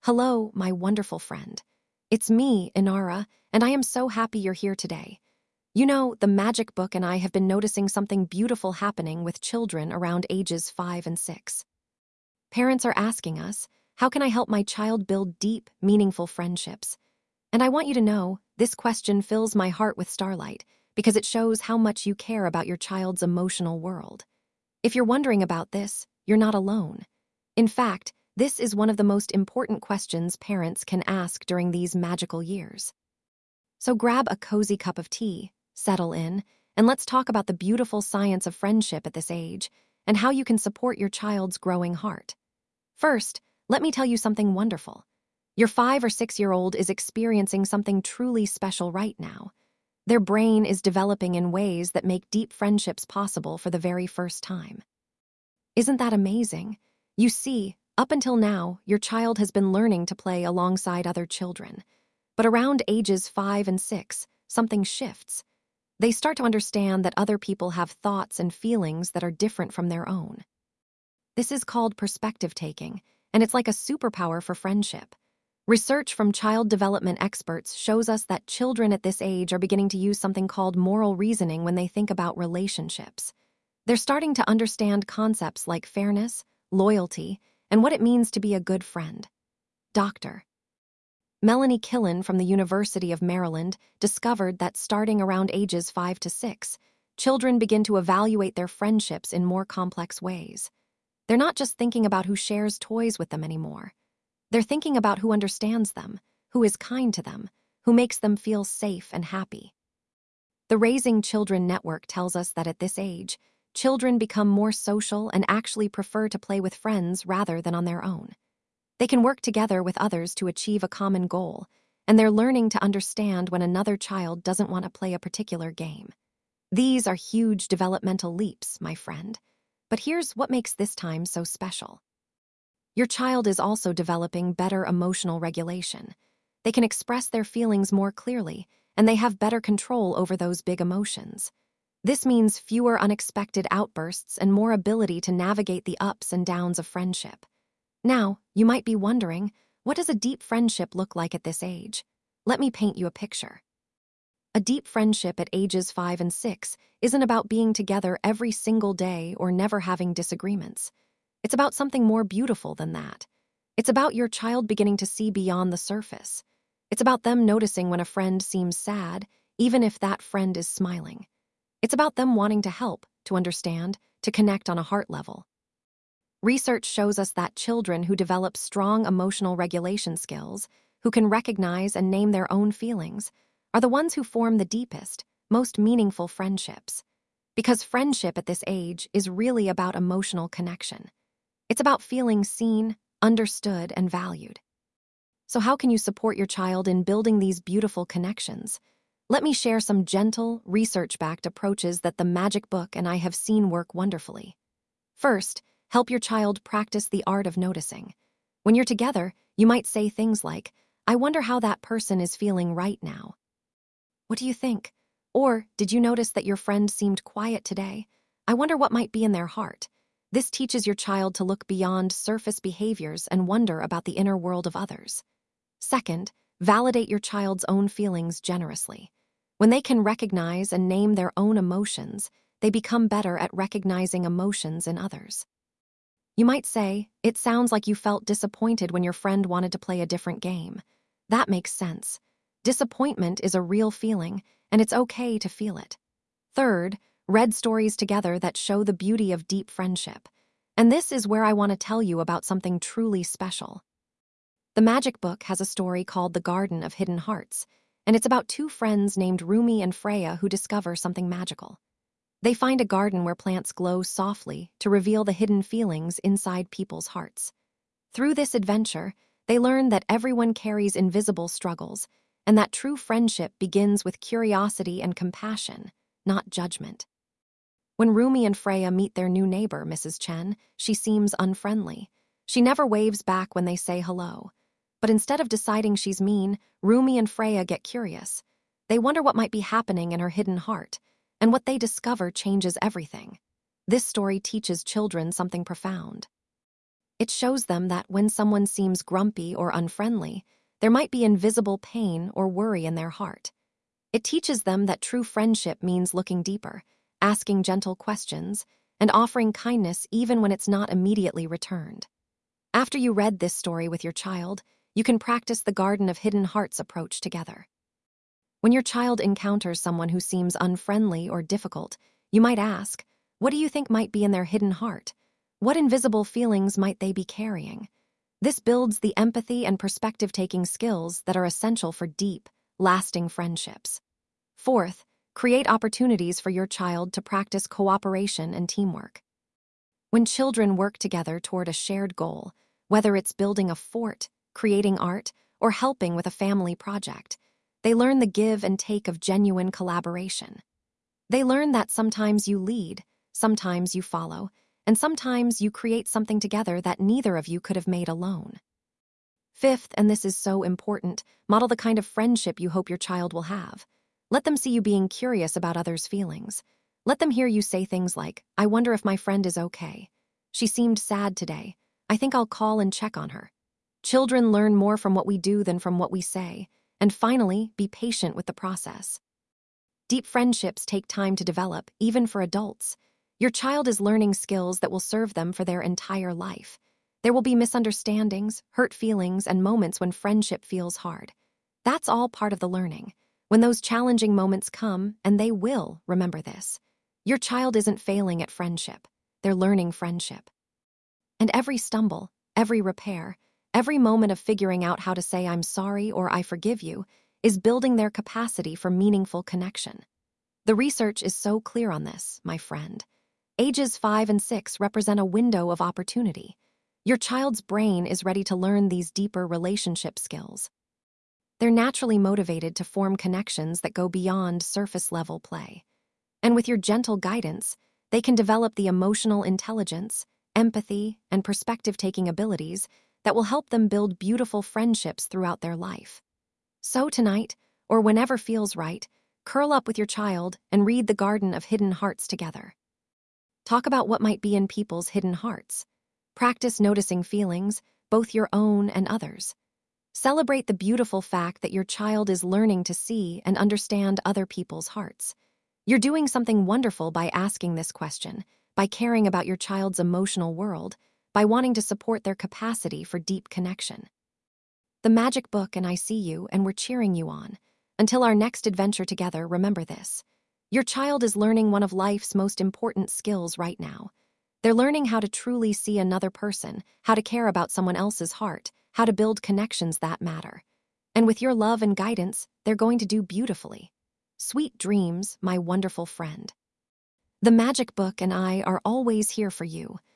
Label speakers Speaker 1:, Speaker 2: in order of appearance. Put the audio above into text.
Speaker 1: Hello, my wonderful friend. It's me, Inara, and I am so happy you're here today. You know, the Magic Book and I have been noticing something beautiful happening with children around ages 5 and 6. Parents are asking us, how can I help my child build deep, meaningful friendships? And I want you to know, this question fills my heart with starlight because it shows how much you care about your child's emotional world. If you're wondering about this, you're not alone. In fact, this is one of the most important questions parents can ask during these magical years. So grab a cozy cup of tea, settle in, and let's talk about the beautiful science of friendship at this age and how you can support your child's growing heart. First, let me tell you something wonderful. Your 5 or 6-year-old is experiencing something truly special right now. Their brain is developing in ways that make deep friendships possible for the very first time. Isn't that amazing? You see, up until now, your child has been learning to play alongside other children. But around ages 5 and 6, something shifts. They start to understand that other people have thoughts and feelings that are different from their own. This is called perspective taking, and it's like a superpower for friendship. Research from child development experts shows us that children at this age are beginning to use something called moral reasoning when they think about relationships. They're starting to understand concepts like fairness, loyalty, and what it means to be a good friend. Dr. Melanie Killen from the University of Maryland discovered that starting around ages 5 to 6, children begin to evaluate their friendships in more complex ways. They're not just thinking about who shares toys with them anymore. They're thinking about who understands them, who is kind to them, who makes them feel safe and happy. The Raising Children Network tells us that at this age, children become more social and actually prefer to play with friends rather than on their own. They can work together with others to achieve a common goal, and they're learning to understand when another child doesn't want to play a particular game. These are huge developmental leaps, my friend. But here's what makes this time so special. Your child is also developing better emotional regulation. They can express their feelings more clearly, and they have better control over those big emotions. This means fewer unexpected outbursts and more ability to navigate the ups and downs of friendship. Now, you might be wondering, what does a deep friendship look like at this age? Let me paint you a picture. A deep friendship at ages 5 and 6 isn't about being together every single day or never having disagreements. It's about something more beautiful than that. It's about your child beginning to see beyond the surface. It's about them noticing when a friend seems sad, even if that friend is smiling. It's about them wanting to help, to understand, to connect on a heart level. Research shows us that children who develop strong emotional regulation skills, who can recognize and name their own feelings, are the ones who form the deepest, most meaningful friendships. Because friendship at this age is really about emotional connection. It's about feeling seen, understood, and valued. So how can you support your child in building these beautiful connections? Let me share some gentle, research-backed approaches that the Magic Book and I have seen work wonderfully. First, help your child practice the art of noticing. When you're together, you might say things like, "I wonder how that person is feeling right now. What do you think?" Or, "Did you notice that your friend seemed quiet today? I wonder what might be in their heart." This teaches your child to look beyond surface behaviors and wonder about the inner world of others. Second, validate your child's own feelings generously. When they can recognize and name their own emotions, they become better at recognizing emotions in others. You might say, "It sounds like you felt disappointed when your friend wanted to play a different game." That makes sense. Disappointment is a real feeling, and it's okay to feel it. Third, read stories together that show the beauty of deep friendship. And this is where I want to tell you about something truly special. The Magic Book has a story called The Garden of Hidden Hearts, and it's about two friends named Rumi and Freya who discover something magical. They find a garden where plants glow softly to reveal the hidden feelings inside people's hearts. Through this adventure, they learn that everyone carries invisible struggles, and that true friendship begins with curiosity and compassion, not judgment. When Rumi and Freya meet their new neighbor, Mrs. Chen, she seems unfriendly. She never waves back when they say hello. But instead of deciding she's mean, Rumi and Freya get curious. They wonder what might be happening in her hidden heart, and what they discover changes everything. This story teaches children something profound. It shows them that when someone seems grumpy or unfriendly, there might be invisible pain or worry in their heart. It teaches them that true friendship means looking deeper, asking gentle questions, and offering kindness even when it's not immediately returned. After you read this story with your child, you can practice the Garden of Hidden Hearts approach together. When your child encounters someone who seems unfriendly or difficult, you might ask, what do you think might be in their hidden heart? What invisible feelings might they be carrying? This builds the empathy and perspective-taking skills that are essential for deep, lasting friendships. Fourth, create opportunities for your child to practice cooperation and teamwork. When children work together toward a shared goal, whether it's building a fort, creating art, or helping with a family project, they learn the give and take of genuine collaboration. They learn that sometimes you lead, sometimes you follow, and sometimes you create something together that neither of you could have made alone. Fifth, and this is so important, model the kind of friendship you hope your child will have. Let them see you being curious about others' feelings. Let them hear you say things like, I wonder if my friend is okay. She seemed sad today. I think I'll call and check on her. Children learn more from what we do than from what we say. And finally, be patient with the process. Deep friendships take time to develop, even for adults. Your child is learning skills that will serve them for their entire life. There will be misunderstandings, hurt feelings, and moments when friendship feels hard. That's all part of the learning. When those challenging moments come, and they will, remember this. Your child isn't failing at friendship. They're learning friendship. And every stumble, every repair, every moment of figuring out how to say I'm sorry or I forgive you is building their capacity for meaningful connection. The research is so clear on this, my friend. Ages 5 and 6 represent a window of opportunity. Your child's brain is ready to learn these deeper relationship skills. They're naturally motivated to form connections that go beyond surface-level play. And with your gentle guidance, they can develop the emotional intelligence, empathy, and perspective-taking abilities that will help them build beautiful friendships throughout their life. So tonight, or whenever feels right, curl up with your child and read The Garden of Hidden Hearts together. Talk about what might be in people's hidden hearts. Practice noticing feelings, both your own and others. Celebrate the beautiful fact that your child is learning to see and understand other people's hearts. You're doing something wonderful by asking this question, by caring about your child's emotional world, by wanting to support their capacity for deep connection. The Magic Book and I see you, and we're cheering you on. Until our next adventure together, remember this. Your child is learning one of life's most important skills right now. They're learning how to truly see another person, how to care about someone else's heart, how to build connections that matter. And with your love and guidance, they're going to do beautifully. Sweet dreams, my wonderful friend. The Magic Book and I are always here for you.